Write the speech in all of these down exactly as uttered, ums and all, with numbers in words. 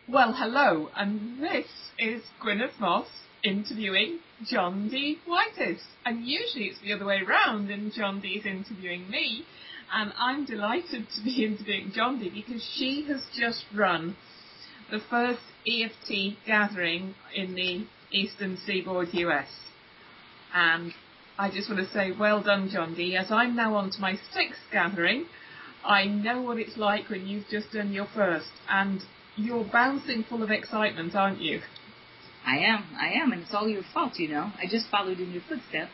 Well, hello, and this is Gwyneth Moss interviewing John D. Whiteis. And usually it's the other way round, and John D. is interviewing me. And I'm delighted to be interviewing John D. because she has just run the first E F T gathering in the Eastern Seaboard U S. And I just want to say well done, John D. As I'm now on to my sixth gathering, I know what it's like when you've just done your first. And you're bouncing full of excitement, aren't you? I am, I am, and it's all your fault, you know. I just followed in your footsteps.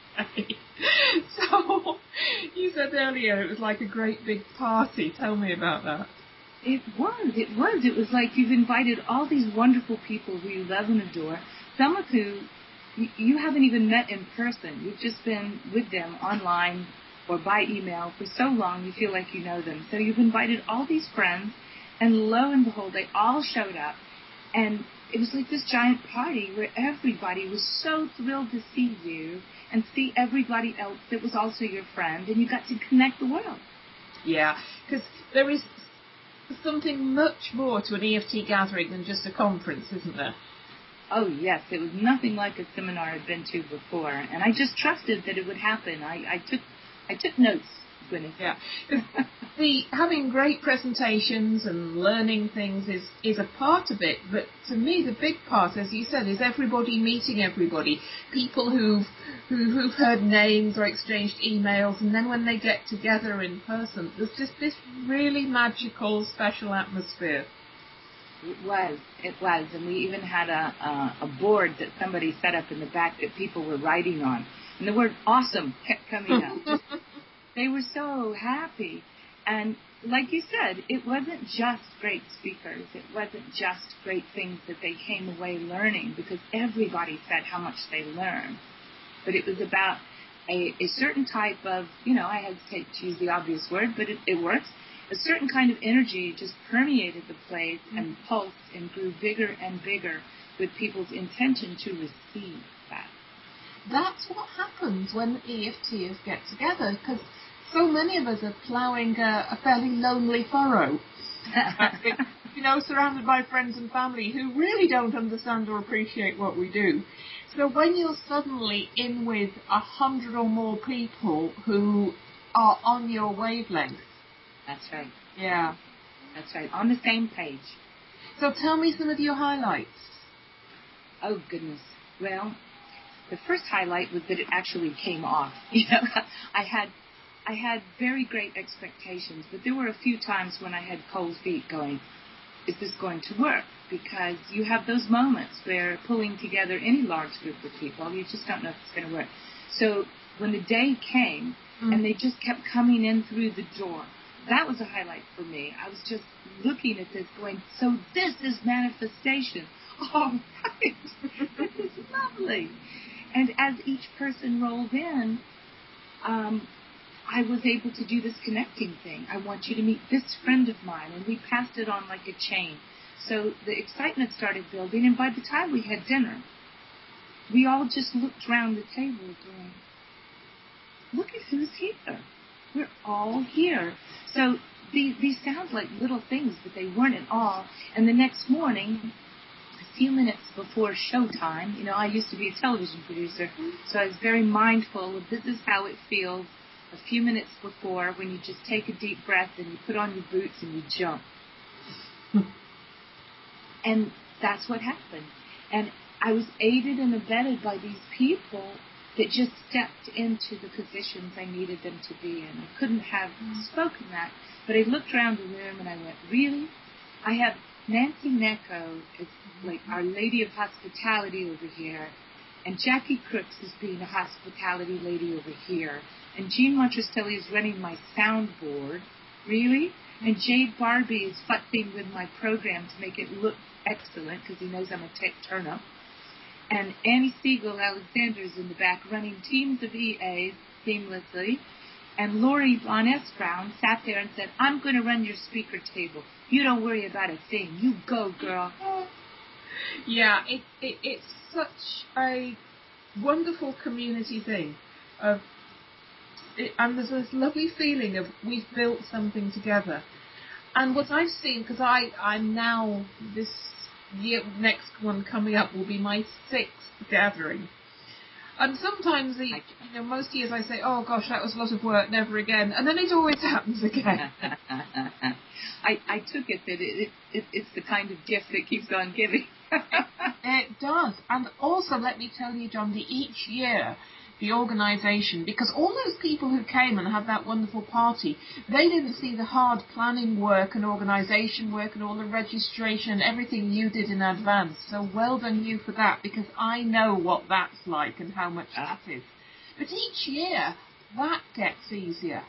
So, you said earlier it was like a great big party. Tell me about that. It was, it was. It was like you've invited all these wonderful people who you love and adore, some of who you haven't even met in person. You've just been with them online or by email for so long you feel like you know them. So you've invited all these friends, and lo and behold, they all showed up, and it was like this giant party where everybody was so thrilled to see you and see everybody else that was also your friend, and you got to connect the world. Yeah, because there is something much more to an E F T gathering than just a conference, isn't there? Oh, yes. It was nothing like a seminar I'd been to before, and I just trusted that it would happen. I, I took I took notes. Yeah, the having great presentations and learning things is is a part of it, but to me the big part, as you said, is everybody meeting everybody, people who've who, who've heard names or exchanged emails, and then when they get together in person, there's just this really magical, special atmosphere. It was, it was, and we even had a, a a board that somebody set up in the back that people were writing on, and the word "awesome" kept coming up. They were so happy. And like you said, it wasn't just great speakers. It wasn't just great things that they came away learning, because everybody said how much they learned. But it was about a, a certain type of, you know, I hesitate to use the obvious word, but it, it works. A certain kind of energy just permeated the place and pulsed and grew bigger and bigger with people's intention to receive that. That's what happens when the E F Ters get together, because so many of us are ploughing a, a fairly lonely furrow, you know, surrounded by friends and family who really don't understand or appreciate what we do. So when you're suddenly in with a hundred or more people who are on your wavelength. That's right. Yeah. That's right. On the same page. So tell me some of your highlights. Oh, goodness. Well, the first highlight was that it actually came off. You know, I had I had very great expectations, but there were a few times when I had cold feet going, is this going to work? Because you have those moments where pulling together any large group of people, you just don't know if it's going to work. So when the day came mm. and they just kept coming in through the door, that was a highlight for me. I was just looking at this going, so this is manifestation. All right. This is lovely. And as each person rolled in, um, I was able to do this connecting thing. I want you to meet this friend of mine. And we passed it on like a chain. So the excitement started building. And by the time we had dinner, we all just looked around the table going, look at who's here. We're all here. So these, these sound like little things, but they weren't at all. And the next morning, a few minutes before showtime, you know, I used to be a television producer, so I was very mindful of this is how it feels a few minutes before when you just take a deep breath and you put on your boots and you jump. And that's what happened. And I was aided and abetted by these people that just stepped into the positions I needed them to be in. I couldn't have spoken that, but I looked around the room and I went, really? I have Nancy Necco is like Our Lady of Hospitality over here, and Jackie Crooks is being a hospitality lady over here, and Gene Montrastelli is running my soundboard, really? And Jade Barbie is futzing with my program to make it look excellent, because he knows I'm a tech turnip. And Annie Siegel Alexander is in the back running teams of E As seamlessly. And Lori Von S. Brown sat there and said, I'm going to run your speaker table. You don't worry about a thing. You go, girl. Yeah, it, it, it's such a wonderful community thing. Of, it, and there's this lovely feeling of we've built something together. And what I've seen, because I, I'm now, this year, next one coming up will be my sixth gathering. And sometimes, the, you know, most years I say, oh gosh, that was a lot of work, never again. And then it always happens again. I, I took it that it, it, it's the kind of gift that keeps on giving. It does. And also, let me tell you, John, the each year, the organisation, because all those people who came and had that wonderful party, they didn't see the hard planning work and organisation work and all the registration and everything you did in advance. So well done you for that, because I know what that's like and how much that is. But each year, that gets easier.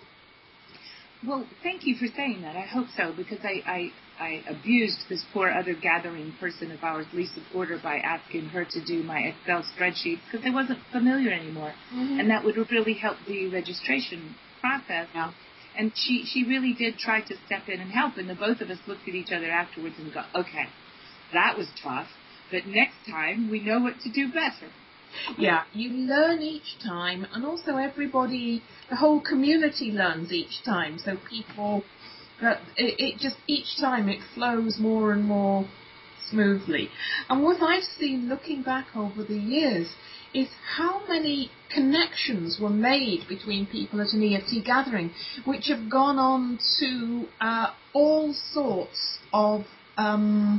Well, thank you for saying that. I hope so, because I, I, I abused this poor other gathering person of ours, Lisa Porter, by asking her to do my Excel spreadsheets because I wasn't familiar anymore. Mm-hmm. And that would really help the registration process. Yeah. And she, she really did try to step in and help, and the both of us looked at each other afterwards and go, okay, that was tough, but next time we know what to do better. Yeah, you learn each time, and also everybody, the whole community learns each time. So people, that it, it just each time it flows more and more smoothly. And what I've seen looking back over the years is how many connections were made between people at an E F T gathering, which have gone on to uh, all sorts of um,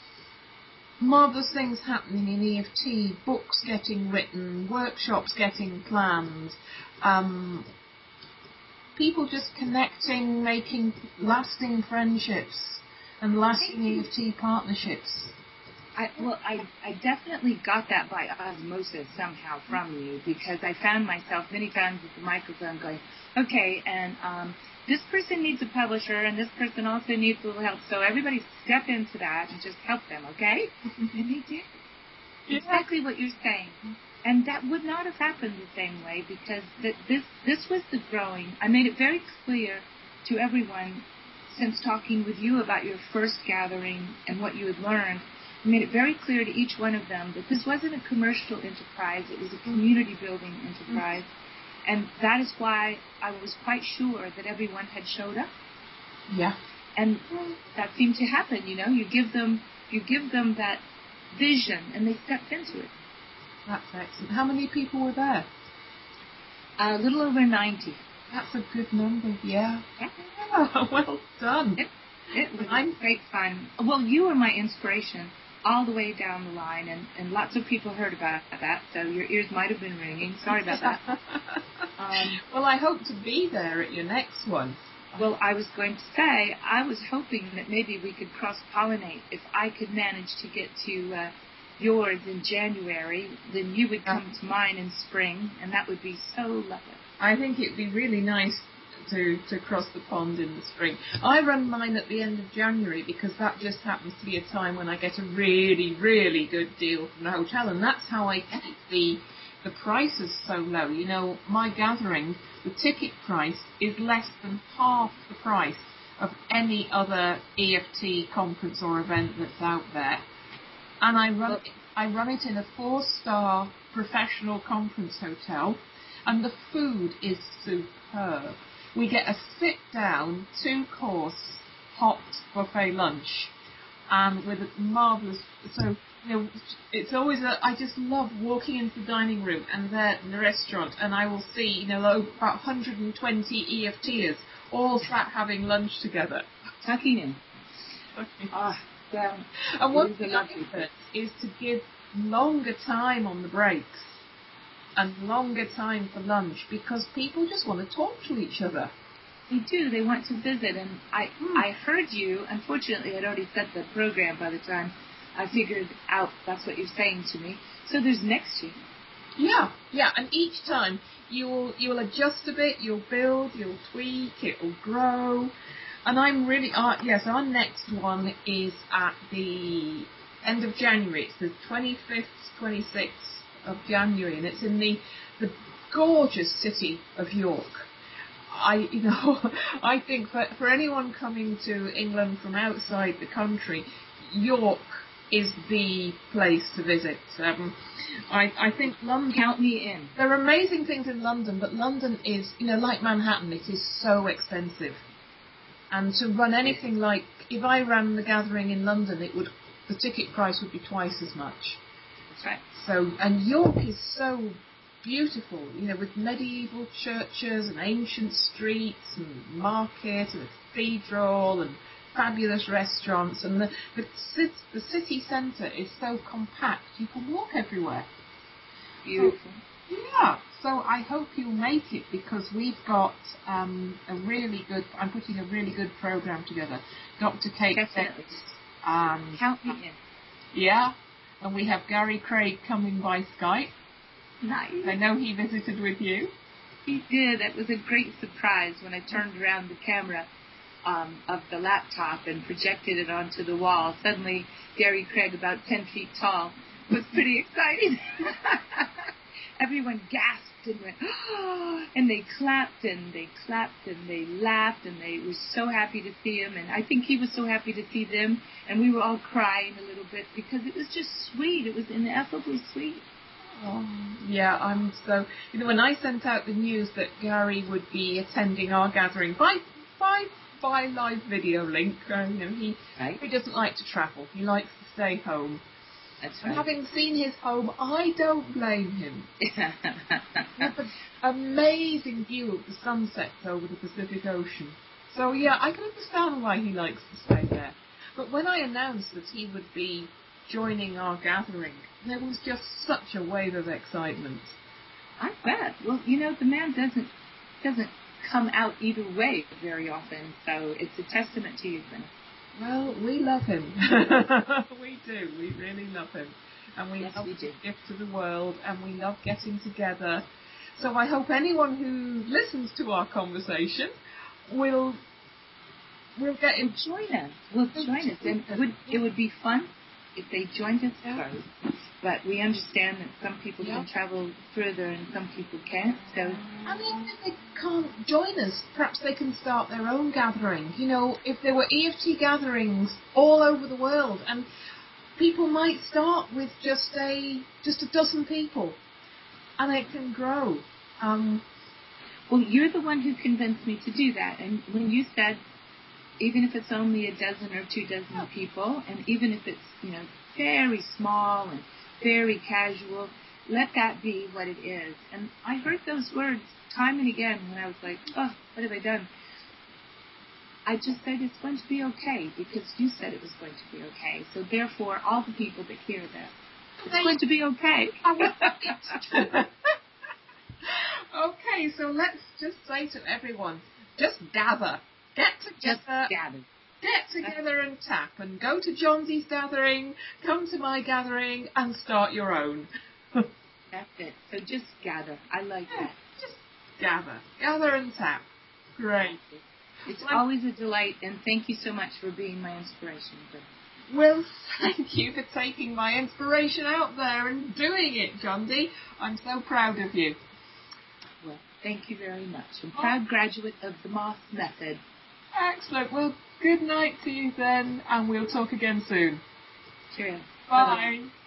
marvellous things happening in E F T, books getting written, workshops getting planned, um, people just connecting, making lasting friendships and lasting E F T partnerships. I, well, I, I definitely got that by osmosis somehow from you, because I found myself many times with the microphone going, okay, and um, this person needs a publisher, and this person also needs a little help, so everybody step into that and just help them, okay? And they did. Yeah. Exactly what you're saying. And that would not have happened the same way, because th- this, this was the growing. I made it very clear to everyone since talking with you about your first gathering and what you had learned. I made it very clear to each one of them that this wasn't a commercial enterprise, it was a community building enterprise. And that is why I was quite sure that everyone had showed up. Yeah. And that seemed to happen, you know. You give them you give them that vision and they stepped into it. That's excellent. How many people were there? A little over ninety. That's a good number, yeah. Yeah. Oh, well done. It, it was I'm... great fun. Well, you were my inspiration all the way down the line, and, and lots of people heard about that, so your ears might have been ringing. Sorry about that. um, well, I hope to be there at your next one. Well, I was going to say, I was hoping that maybe we could cross-pollinate. If I could manage to get to uh, yours in January, then you would come to mine in spring, and that would be so lovely. I think it'd be really nice to, to cross the pond in the spring. I run mine at the end of January because that just happens to be a time when I get a really, really good deal from the hotel, and that's how I keep the the prices so low. You know, my gathering, the ticket price is less than half the price of any other E F T conference or event that's out there. And I run it, I run it in a four-star professional conference hotel, and the food is superb. We get a sit-down, two-course, hot buffet lunch, and with a marvellous. So, you know, it's always a. I just love walking into the dining room and there in the restaurant, and I will see, you know, about one hundred twenty E F Ters all sat having lunch together. Tucking in. Ah, well. And one thing I do is to give longer time on the breaks and longer time for lunch, because people just want to talk to each other. They do. They want to visit. And I mm. I heard you. Unfortunately, I'd already set the program by the time I figured out that's what you're saying to me. So there's next year. Yeah, yeah. And each time you'll you'll adjust a bit, you'll build, you'll tweak, it'll grow. And I'm really, uh, yes, our next one is at the end of January. It's the twenty-fifth, twenty-sixth of January, and it's in the the gorgeous city of York. I, you know, I think for for anyone coming to England from outside the country, York is the place to visit. Um, I I think London. Count me in. There are amazing things in London, but London is, you know, like Manhattan. It is so expensive. And to run anything like, if I ran the gathering in London, it would, the ticket price would be twice as much. That's right. So, and York is so beautiful, you know, with medieval churches and ancient streets and market and a cathedral and fabulous restaurants, and the the, cit- the city centre is so compact you can walk everywhere. Beautiful. So, yeah. So I hope you'll make it, because we've got um, a really good. I'm putting a really good program together. Doctor Kate Definitely. Beck's, um, Count me in. yeah, and we have Gary Craig coming by Skype. Nice. I know he visited with you. He did. That was a great surprise when I turned around the camera um, of the laptop and projected it onto the wall. Suddenly, Gary Craig, about ten feet tall, was pretty exciting. Everyone gasped and went, oh, and they clapped and they clapped and they laughed and they were so happy to see him. And I think he was so happy to see them. And we were all crying a little bit because it was just sweet. It was ineffably sweet. Oh, yeah, I'm so... You know, when I sent out the news that Gary would be attending our gathering by by, by live video link, uh, you know, he, right. he doesn't like to travel. He likes to stay home. That's right. And having seen his home, I don't blame him. We have an amazing view of the sunsets over the Pacific Ocean. So, yeah, I can understand why he likes to stay there. But when I announced that he would be joining our gathering, there was just such a wave of excitement. I bet. Well, you know, the man doesn't doesn't come out either way very often, so it's a testament to you, Gwen. Well, we love him. We do. We really love him. And we yes, love we his do. gift to the world, and we love getting together. So I hope anyone who listens to our conversation will will get in. Join us. Will join us. And it would, it would be fun if they joined us Yeah. first. But we understand that some people Yeah. can travel further and some people can't. So, I mean, if they can't join us, perhaps they can start their own gathering. You know, if there were E F T gatherings all over the world, and people might start with just a just a dozen people, and it can grow. Um, well, you're the one who convinced me to do that. And when you said, even if it's only a dozen or two dozen Yeah. people, and even if it's, you know, very small and very casual, let that be what it is. And I heard those words time and again when I was like, oh, what have I done? I just said it's going to be okay because you said it was going to be okay. So therefore, all the people that hear that, it's going to be okay. Okay, so let's just say to everyone, just gather. Get Just together. gather. Get together and tap, and go to Johnsy's gathering, come to my gathering, and start your own. That's it. So just gather. I like Yeah, that. just gather. Gather and tap. Great. It's always a delight, and thank you so much for being my inspiration. Well, thank you for taking my inspiration out there and doing it, John D. I'm so proud of you. Well, thank you very much. I'm a proud graduate of the Moss Method. Excellent. Well, good night to you then, and we'll talk again soon. Cheerio. Bye. Bye.